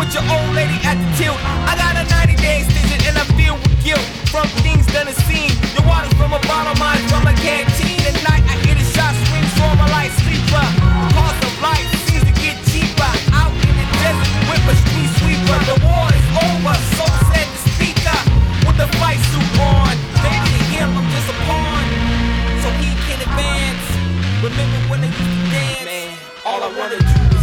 with your old lady at the tilt. I got a 90-day extension and I feel with guilt from things done and seen. Your water's from a bottle, mine from a canteen. At night I hear the shots ring, so I'm a light sleeper. The cost of life seems to get cheaper. Out in the desert with a street sweeper. The war is over, so said the speaker with the fight suit on. Baby, to him I'm just a pawn, so he can advance. Remember when they used to dance? Man, all I wanna do